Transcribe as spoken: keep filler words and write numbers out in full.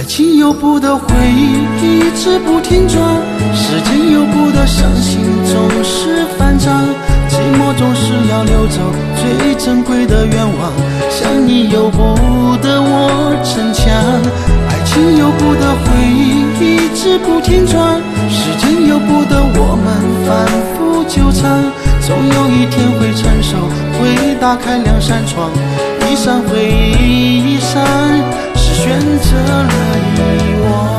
情由不得回忆一直不停转，时间由不得伤心总是翻涨，寂寞总是要流走最珍贵的愿望，想你由不得我逞强，爱情由不得回忆一直不停转，时间由不得我们反复纠缠，总有一天会成熟，会打开两扇窗，一扇回忆，一扇是选择了遗忘。